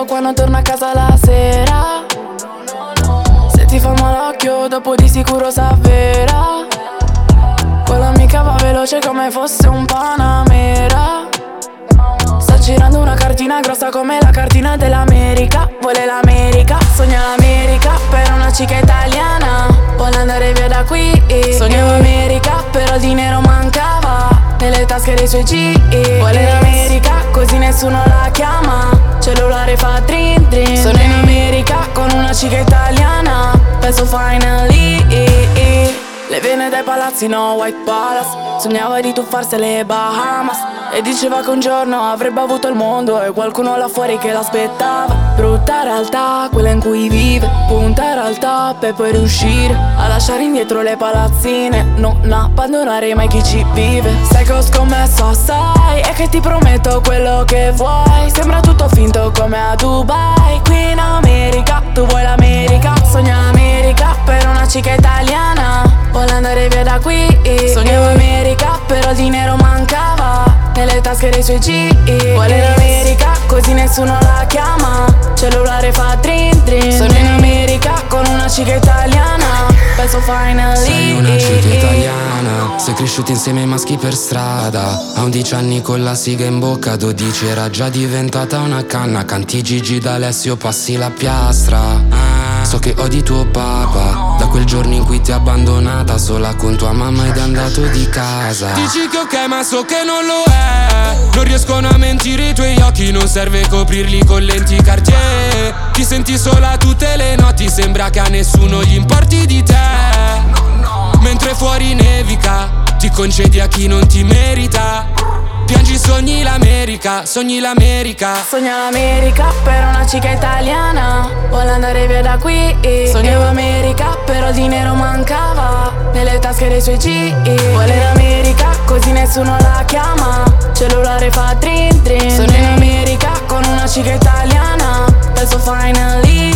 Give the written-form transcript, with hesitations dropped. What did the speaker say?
solo quando torno a casa la sera. Se ti fa male l'occhio dopo di sicuro s'avvera. Quell'amica va veloce come fosse un Panamera. Sta girando una cartina grossa come la cartina dell'America. Vuole l'America, sogna l'America per una chica italiana. Vuole andare via da qui. Sognava America, però il dinero mancava nelle tasche dei suoi G. Vuole l'America, così nessuno la chiama. Cellulare fa dream dream. Sono in America con una chica italiana. Penso finally. Le vene dai palazzi, no White Palace. Sognava di tuffarsele Bahamas. E diceva che un giorno avrebbe avuto il mondo e qualcuno là fuori che l'aspettava. Brutta realtà, quella in cui vive. Puntare al top e poi riuscire a lasciare indietro le palazzine. Non abbandonare mai chi ci vive. Sai che ho scommesso assai e che ti prometto quello che vuoi. Sembra tutto finto come a Dubai. Qui in America, tu vuoi l'America. Sogna l'America per una chica italiana. Vuole andare via da qui. Sognava America, però il dinero mancava nelle tasche dei suoi G. Vuole l'America, così nessuno la chiama. Cellulare fa dream dream. Sono in America con una chica italiana. Penso finally. Sei una chica italiana. Sei cresciuti insieme ai maschi per strada. A 11 anni con la siga in bocca, a 12 era già diventata una canna. Canti Gigi d'Alessio, passi la piastra. So che odi tuo papà, da quel giorno in cui ti ha abbandonata sola con tua mamma ed è andato di casa. Dici che ok ma so che non lo è. Non riescono a mentire i tuoi occhi, non serve coprirli con lenti Cartier. Ti senti sola tutte le notti, sembra che a nessuno gli importi di te. Mentre fuori nevica, ti concedi a chi non ti merita. Piangi, sogni l'America, sogni l'America. Sogna l'America per una chica italiana. Vuole andare via da qui. Sognava America, però il dinero mancava nelle tasche dei suoi G. Vuole l'America, così nessuno la chiama. Cellulare fa dream dream. Sono in America con una chica italiana. Penso finally.